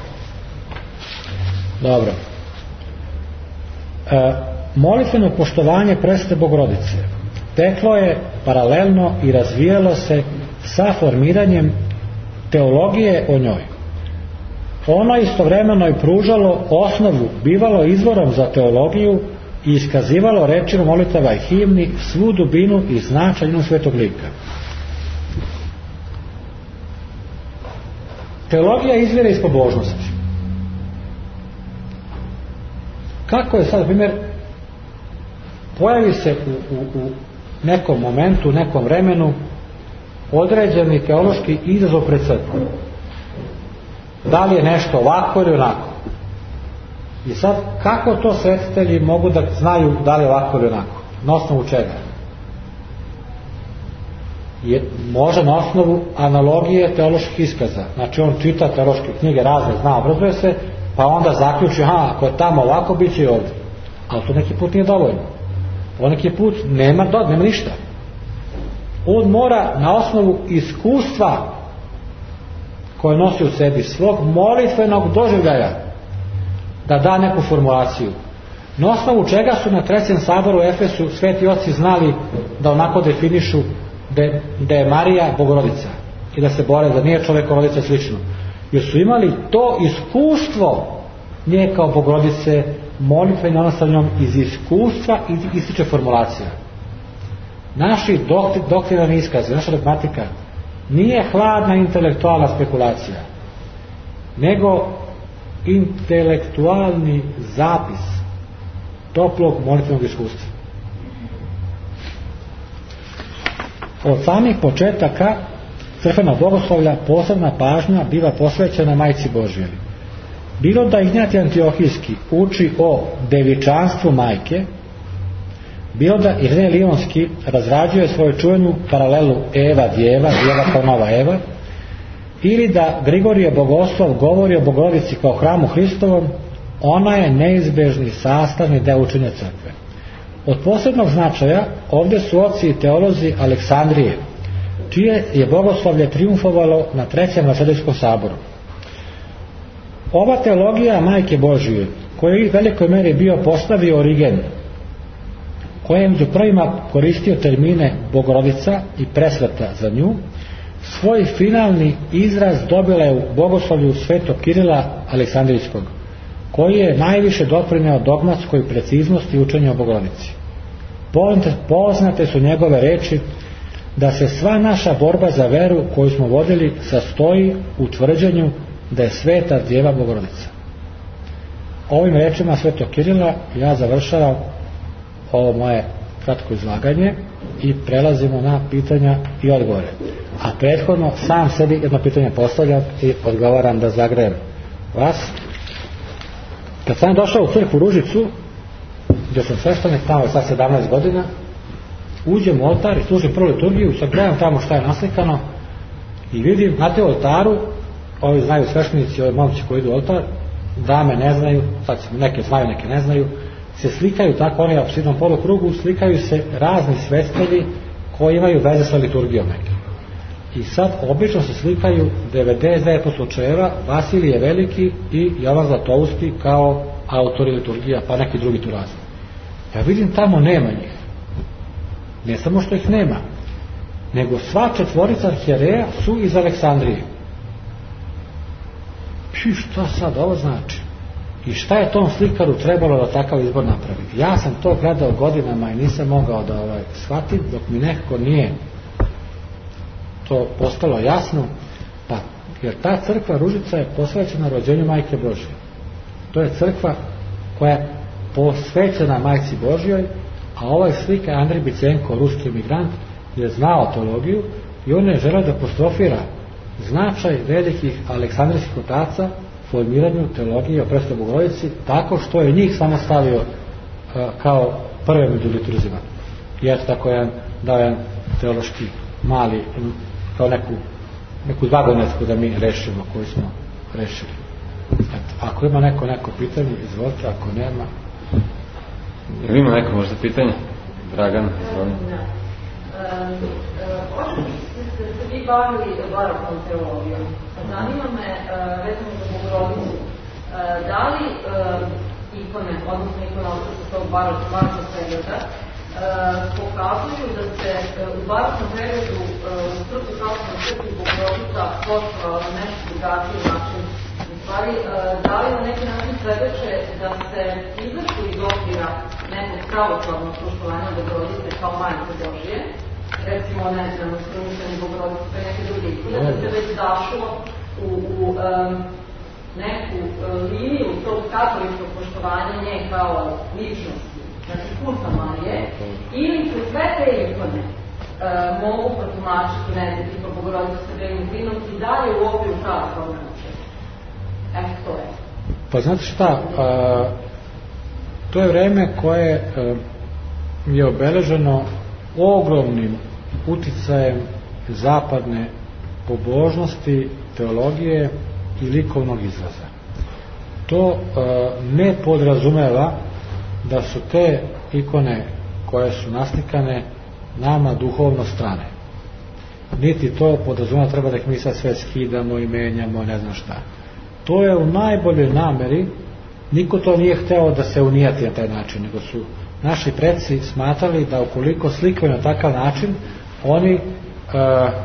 Dobro. Molitveno poštovanje presvete Bogorodice teklo je paralelno i razvijalo se sa formiranjem teologije o njoj. Ono istovremeno je pružalo osnovu, bivalo izvorom za teologiju i iskazivalo rečima molitava i himni svu dubinu i značaj njenog svetog lika. Teologija izvire iz pobožnosti. Kako je sad, na primjer, pojavi se u nekom momentu, u nekom vremenu određeni teološki izazov pred crkvom. Da li je nešto ovako ili onako? I sad, kako to svetitelji mogu da znaju da li je ovako ili onako? Na osnovu čega? Može na osnovu analogije teoloških iskaza. Znači on čita teološke knjige razne, zna, obrazuje se, pa onda zaključi, ako je tamo ovako, bit će i ovdje. Ali to neki put nije dovoljno. Poneki put nema ništa. On mora na osnovu iskustva koje nosi u sebi, svog molitvenog doživljaja, da da neku formulaciju. Na osnovu čega su na Trećem saboru u Efesu sveti oci znali da onako definišu da je Marija Bogorodica. i da se bore da nije čovekorodica slično, jer su imali to iskustvo nje kao Bogorodice, molitve i odnos sa njom iz iskustva i ističe formulacija. Naši doktrinarni iskazi, naša dogmatika nije hladna intelektualna spekulacija, nego intelektualni zapis toplog molitvenog iskustva. Od samih početaka crkvenog bogoslovlja posebna pažnja biva posvećena Majci Božjoj. Bilo da Ignjatij Antiohijski uči o devičanstvu majke, bilo da Irenej Lionski razrađuje svoju čuvenu paralelu Eva djeva, djeva kao nova Eva, ili da Grigorije Bogoslov govori o Bogorodici kao hramu Hristovom, ona je neizbežni sastavni deo učenja crkve. Od posebnog značaja ovdje su oci i teolozi Aleksandrije, čije je bogoslovlje triumfovalo na Trećem Vaseljskom saboru. Ova teologija Majke Božije, koju je u velikoj meri bio postavio Origen, koji je među prvima koristio termine Bogorodica i presveta za nju, svoj finalni izraz dobila je u bogoslovlju svetog Kirila Aleksandrijskog, koji je najviše doprineo dogmatskoj preciznosti učenja o Bogorodici. Poznate su njegove reči da se sva naša borba za veru koju smo vodili sastoji u tvrđenju da je sveta djeva Bogorodica. Ovim rečima svetog Kirila ja završavam ovo moje kratko izlaganje i prelazimo na pitanja i odgovore. A prethodno sam sebi jedno pitanje postavljam i odgovaram da zagrejem vas. Kad sam došao u crkvu Ružicu, gdje sam sveštenik tamo sad 17 godina, uđem u oltar i služim prvu liturgiju, sad gledam tamo šta je naslikano i vidim na te oltaru, ovi znaju sveštenici, ovi momci koji idu u oltar, dame ne znaju, sad neke znaju, neke ne znaju, se slikaju tako, oni u apsidnom polukrugu, slikaju se razni svestelji koji imaju veze sa liturgijom neke. I sad obično se slikaju 99% slučajeva Vasilije Veliki i Jovan Zlatovski kao autori liturgija, pa neki drugi tu razni. Ja vidim tamo nema njih. Ne samo što ih nema, nego sva četvorica arhijereja su iz Aleksandrije. Šta sad ovo znači? I šta je tom slikaru trebalo da takav izbor napravi? Ja sam to gledao godinama i nisam mogao da shvatim, dok mi nekako nije to postalo jasno, pa jer ta crkva Ružica je posvećena rođenju Majke Božje. To je crkva koja je posvećena Majci Božjoj, a ovaj slika Andrej Bicenko, ruski emigrant, je znao teologiju i on je želeo da apostrofira značaj velikih aleksandrijskih otaca formiranju teologije o Presvetoj Bogorodici, tako što je njih samo stavio kao prve među liturzima. I eto tako je dao jedan teološki mali, kao neku zagonetku da mi rešimo koju smo rešili. Eto, ako ima neko pitanje, izvolite, ako nema. Ili ima neko možda pitanje? Dragan, izvolite. Ste se vi bavili baroknom teologijom. Zanima me, vezano za Bogorodicu, da li ikone, odnosno ikonostasu tog baroknog perioda, pokazuju da se u baroknom periodu u Srpskoj pravoslavnoj crkvi Bogorodica poštovala na nešto drugačiji način. U stvari, da li na neki način svedoče da se izašli iz okvira nekog pravoslavnog poštovanja Bogorodice kao Majke Božje, recimo ne znam, Strušeni Bogorodice pa neke druge ikone, da se već zašlo u neku liniju tog katoličkog poštovanja nje kao ličnosti, znači kulta Marije, ili se sve te ikone mogu protumačiti, ne znam, tipa Bogorodice sa belim glinom i dalje u okviru pravoslavne učenja. Eto to je. Pa znate šta, to je vreme koje je obeleženo ogromnim uticajem zapadne pobožnosti, teologije i likovnog izraza. To ne podrazumeva da su te ikone koje su naslikane nama duhovno strane. Niti to podrazumeva treba da ih mi sad sve skidamo i menjamo, ne znam šta. To je u najboljoj nameri, niko to nije hteo da se unijati na taj način, nego su naši preci smatrali da ukoliko slikaju na takav način, oni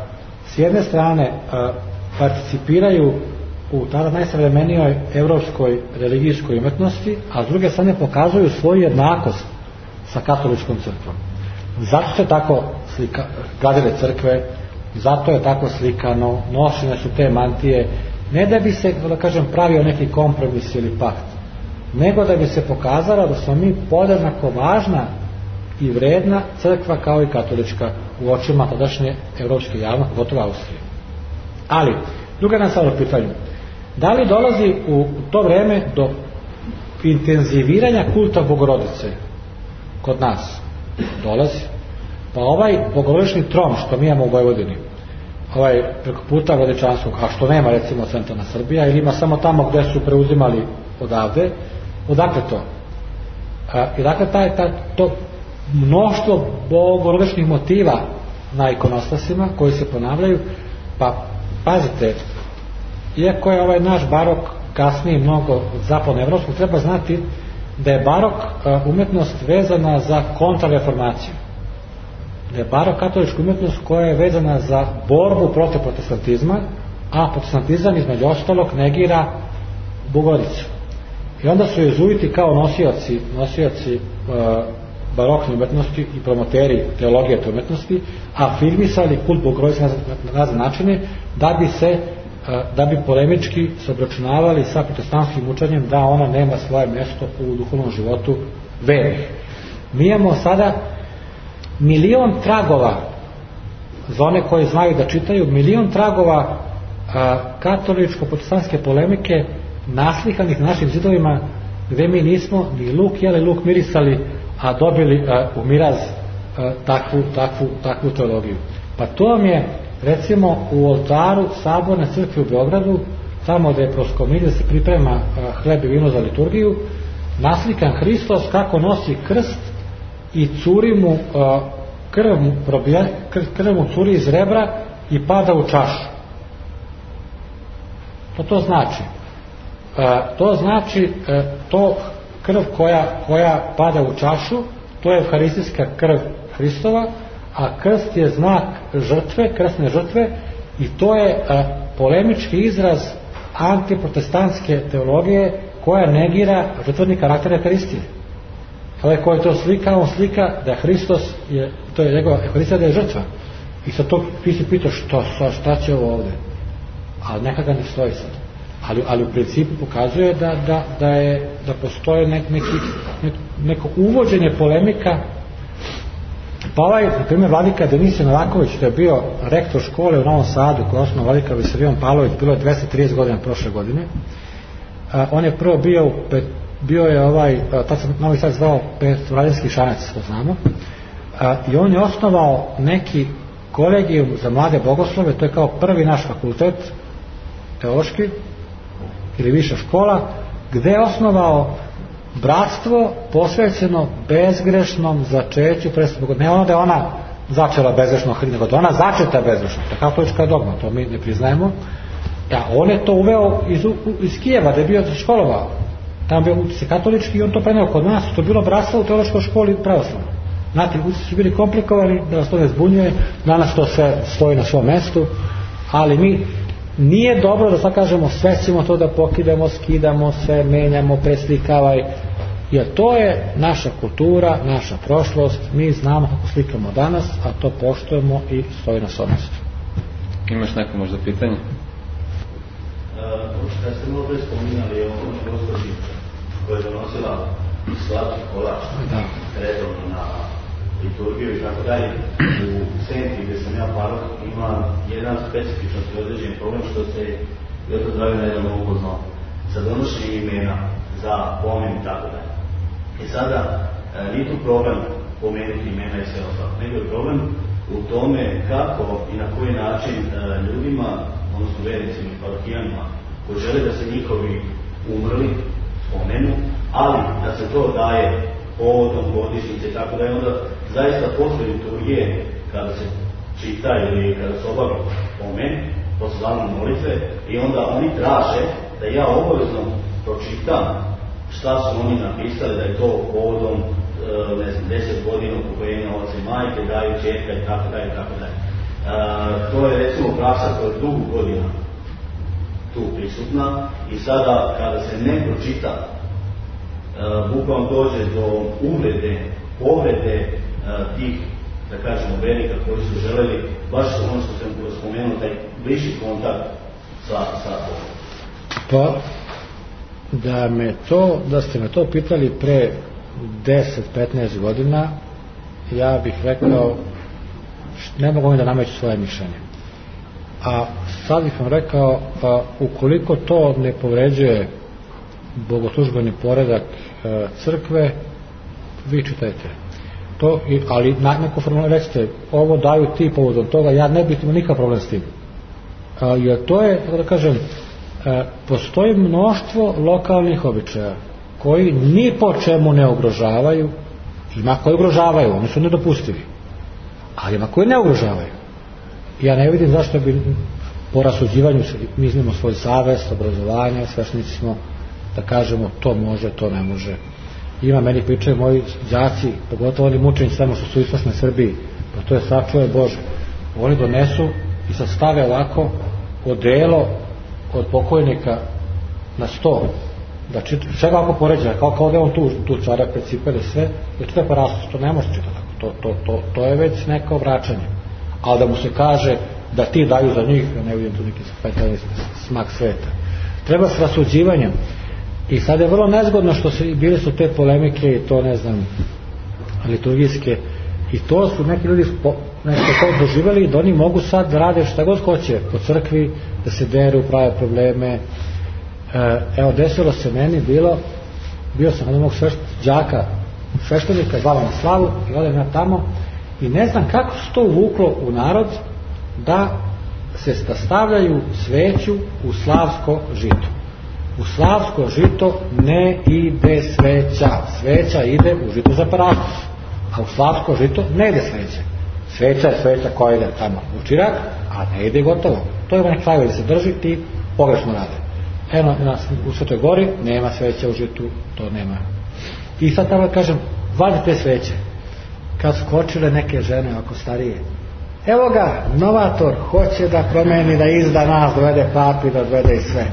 s jedne strane participiraju u tada najsavremenijoj evropskoj religijskoj umetnosti, a s druge strane pokazuju svoju jednakost sa katoličkom crkvom. Zato se tako gradile crkve, zato je tako slikano, nošene su te mantije, ne da bi se, da kažem, pravio neki kompromis ili pakt, nego da bi se pokazalo da smo mi podjednako važna i vredna crkva kao i katolička u očima tadašnje evropske javnosti, gotovo Austrije. Ali, druga nam sad u pitanju, da li dolazi u to vreme do intenziviranja kulta Bogorodice kod nas? Dolazi. Pa ovaj bogorodični tron što mi imamo u Vojvodini, ovaj preko puta Vodičanskog, a što nema recimo centralna Srbija, ili ima samo tamo gde su preuzimali odavde, odakle to? I dakle to mnoštvo bogorodičnih motiva na ikonostasima koji se ponavljaju, pa pazite, iako je ovaj naš barok kasnije mnogo zapadnoevropskog, treba znati da je barok umetnost vezana za kontrareformaciju, da je barok katolička umetnost koja je vezana za borbu protiv protestantizma, a protestantizam između ostalog negira Bogorodicu. I onda su jezuiti kao nosioci barokne umetnosti i promoteri teologije te umetnosti afirmisali kult Bogorodice na razne načine da bi polemički se obračunavali sa protestantskim učenjem da ona nema svoje mjesto u duhovnom životu vernih. Mi imamo sada 1.000.000 tragova, za one koji znaju da čitaju, 1.000.000 tragova katoličko-protestantske polemike naslikanih na našim zidovima, gde mi nismo ni luk jeli, luk mirisali, a dobili u miraz takvu teologiju. Pa to vam je recimo u oltaru Saborne crkve u Beogradu, tamo gde je proskomilje se priprema hleb i vino za liturgiju, naslikan Hristos kako nosi krst i curi mu krv mu curi iz rebra i pada u čašu. To znači? To znači to krv koja pada u čašu, to je evharistijska krv Hristova, a krst je znak žrtve, krstne žrtve, i to je polemički izraz antiprotestantske teologije koja negira žrtveni karakter Euharistije. Ovaj koji to slika, on slika da Hristos je, to je njegova Euharistija, da je žrtva. I sad to ti se pitaš šta će ovo ovde? Ali nekada ne stoji sad. Ali u principu pokazuje da postoje neko uvođenje polemika. Pa ovaj, na primjer, vladika Denisije Novaković, to je bio rektor škole u Novom Sadu, koja je osnovao vladika Visarion Pavlović, bilo je 230 godina prošle godine. On je prvo bio je tad se Novi Sad zvao Petrovradinski Šanac, to znamo, i on je osnovao neki kolegijum za mlade bogoslove, to je kao prvi naš fakultet teološki ili viša škola, gde je osnovao bratstvo posvećeno bezgrešnom začeću Presvetog Bogorodice. Ne ono da je ona začela bezgrešno, nego da ona začeta bezgrešno. To je katolička dogma, to mi ne priznajemo. On je to uveo iz Kijeva, da je bio školovao. Tamo bio utisak katolički i on to preneo kod nas. To je bilo bratstvo u teološkoj školi pravoslavno. Znate, utisak su bili komplikovani, da vas to ne zbunjuje. Danas to sve stoji na svom mestu, ali mi nije dobro da sad kažemo sve ćemo to da pokidamo, skidamo, sve menjamo, preslikavaj, jer to je naša kultura, naša prošlost, mi znamo kako slikamo danas, a to poštujemo i stoji na svom mjestu. Imaš neko možda pitanje? Kad ste malo pre spominjali o gospođi koja je donosila slatki kolač redovno na liturgiju i tako dalje, u centri gdje sam ja parok ima jedan specifičan određen problem što se i od zdravlja nedavno upoznao za donošenje imena, za pomen i tako dalje. I sada nije tu problem pomenuti imena i sve ostalo, nego je problem u tome kako i na koji način ljudima, odnosno vernicima i parohijanima koji žele da se njihovi umrli spomenu, ali da se to daje povodom godišnjice i tako da je onda zaista posle liturgije kada se čita ili kada se obavi pomen, posle slavne molitve, i onda oni traže da ja obavezno pročitam šta su oni napisali, da je to povodom 10 godina upokojenja oca i majke, daju ćerka i tako dalje i tako dalje. To je recimo praksa koja je dugo godina tu prisutna i sada kada se ne pročita, bukvalno dođe do povrede tih, da kažemo, vernika koji su želeli, baš ono što sam spomenuo, taj bliži kontakt sa Bogom. Pa, da ste me to pitali pre 10-15 godina, ja bih rekao, ne mogu da nameću svoje mišljenje. A sad bih vam rekao, ukoliko to ne povređuje bogoslužbeni poredak crkve, vi čitajte. To, ali neko formalno recite, ovo daju ti povodom toga, ja ne bih imao nikakav problem s tim. Jer to je, tako da kažem, postoji mnoštvo lokalnih običaja koji ni po čemu ne ugrožavaju, ima koji ugrožavaju, oni su nedopustivi, ali ima koji ne ugrožavaju. Ja ne vidim zašto bi po rasuđivanju mi izmimo svoj savest, obrazovanje, sveštenici smo da kažemo to može, to ne može. Ima, meni pričaju moji đaci, pogotovo oni mučenici samo što su u istočnoj Srbiji, pa to je sačuvaj Bože. Oni donesu i sad stave ovako odelo od pokojnika na sto, da sve ovako poređa, kao da je on tu čara pred cipele sve, jer to je parasus, to ne može čitati tako, to je već neko vraćanje. Ali da mu se kaže da ti daju za njih, ja ne vidim tu neki smak sveta. Treba s rasuđivanjem. I sad je vrlo nezgodno što bile su te polemike i to, ne znam, liturgijske, i to su neki ljudi nešto to doživjeli da oni mogu sad da rade šta god hoće po crkvi, da se deru, prave probleme. Evo, desilo se meni, bio sam od onog đaka sveštenika, zvala na slavu i odem ja tamo i ne znam kako se to uvuklo u narod da se stavljaju sveću u slavsko žito. U slavsko žito ne ide sveća ide u žito za parasus, a u slavsko žito ne ide sveća. Sveća je sveća koja ide tamo u čirak, a ne ide gotovo. To je onak kraj da se drži, ti pogrešno rade. Eno, u Svetoj Gori nema sveća u žitu, to nema. I sad tamo kažem, valjda te sveće. Kad skočile neke žene ovako starije, evo ga, novator hoće da promeni, da izda nas, dovede papi, da dovede i sve.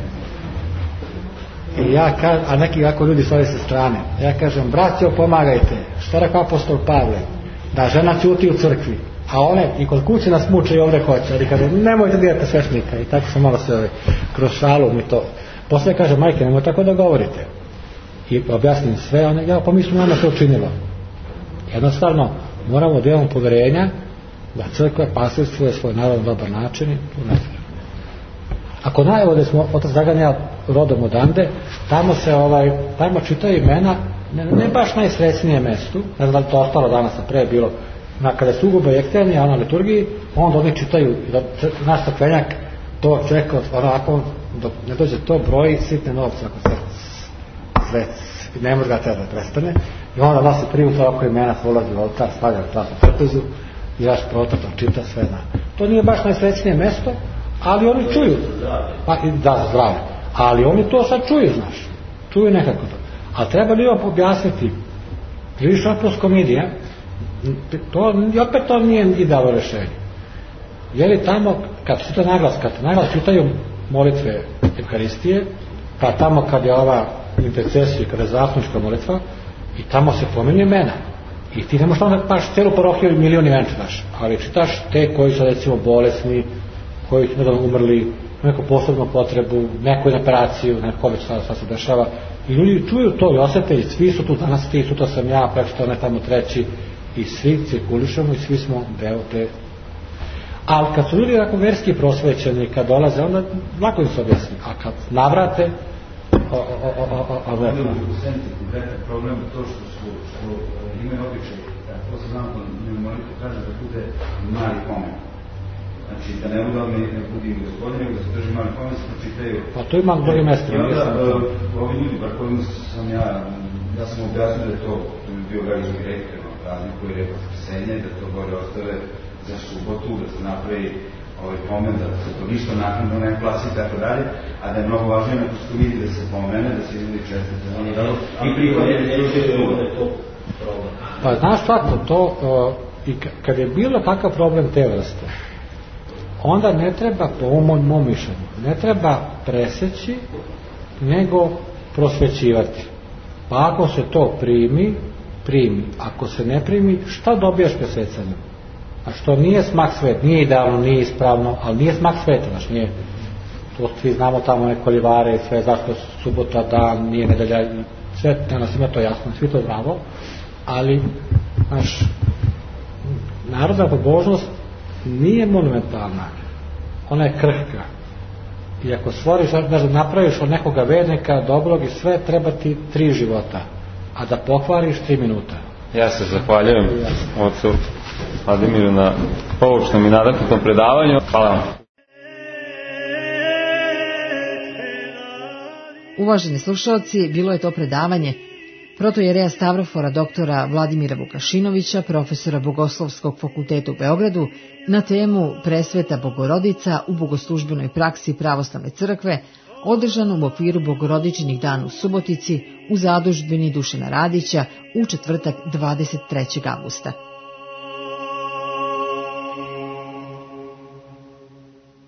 I ja kažem, a neki ovako ljudi s ove se strane, ja kažem, braćo, pomagajte. Što rekao apostol Pavle? Da žena ćuti u crkvi, a one i kod kuće nas muče i ovdje hoće. Ali kaže, nemojte dirati svešnika. I tako sam malo se kroz šalu mi to. Posle kaže, majke, nemoj tako da govorite. I objasnim sve, one, ja, pa mi smo nama to učinilo. Jednostavno, moramo da imamo poverenja da crkva pastirstuje svoj narod na dobar način. Ako najvode smo otac Dragan ja rodom odande, tamo čitaju imena, ne baš najsrećnije mestu, ne znam da li to ostalo danas, a pre je bilo, kada su ugube jekteni, a na liturgiji, onda oni čitaju, naš crkvenjak to čeka, onako, dok ne dođe to broji sitne novce, ako sve, ne može ga treba da prestane, i onda nosi prijutra oko imena, polazi u oltar, stavlja trasnu trpezu, i vaš protok čita sve na. To nije baš najsrećnije mesto, ali oni čuju, pa da, zdravo, ali oni to sad čuju, znaš, čuju nekako to. A treba li vam objasniti, prilično plus komedija, i opet to nije idealno rešenje. Je li tamo, kad naglas čitaju molitve Evkaristije, pa tamo kad je ova intercesija, kada je zastupnička molitva, i tamo se pominje imena. I ti ne možeš tamo da paš celu parohiju i milion imena čitaš, ali čitaš te koji su recimo bolesni, koji su umrli, neku posebnu potrebu, neku operaciju, neko već šta se dešava. I ljudi čuju to i osete i svi su tu danas, ti sutra sam ja, preko ne tamo treći, i svi cirkulišemo i svi smo deo te. Ali kad su ljudi tako verski prosvećeni, kad dolaze, onda lako im se objasni. A kad navrate, u senci konkretan problem je to što imaju običaj, to se znam da mi molitvu kaže da bude mali pomen. Znači da ne bude ne budi gospodin, nego da se drži mali pomen, se pročitaju. Pa to ima drugi mjesto. I onda ovi ljudi, bar kojim sam ja sam objasnio da je to bio veliki rek, raznik koji je rekao Krsenje, da to bolje ostave za subotu, da se napravi ovaj pomen, da se to ništa naknadno ne plasi i tako dalje, a da je mnogo važnije na pustu vidi da se pomene, da se ljudi čestite i prihodnje to problem. Pa znaš svako to, i kad je bilo takav problem te vrste, onda ne treba, po mom mišljenju, ne treba preseći, nego prosvećivati. Pa ako se to primi. Ako se ne primi, šta dobijaš presecanjem? A što nije smak sveta, nije idealno, nije ispravno, ali nije smak sveta, znaš, nije. To svi znamo tamo neko livare i sve, zašto subota, dan, nije nedelja, sve, danas ima to jasno, svi to znamo, ali, znaš, narodna pobožnost nije monumentalna, ona je krhka. I ako stvoriš, da napraviš od nekoga vernika, dobrog i sve, treba ti 3 života, a da pokvariš 3 minuta. Ja se zahvaljujem ocu Vladimiru na poučnom i nadahnutom predavanju. Hvala vam. Uvaženi slušalci, bilo je to predavanje protojereja Stavrofora doktora Vladimira Vukašinovića, profesora Bogoslovskog fakulteta u Beogradu, na temu Presveta Bogorodica u bogoslužbenoj praksi Pravoslavne crkve, održanom u okviru Bogorodičinih dana u Subotici u zadužbini Dušana Radića u četvrtak 23. avgusta.